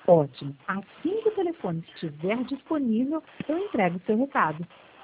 Ótimo. Assim que o telefone estiver disponível, eu entrego o seu recado.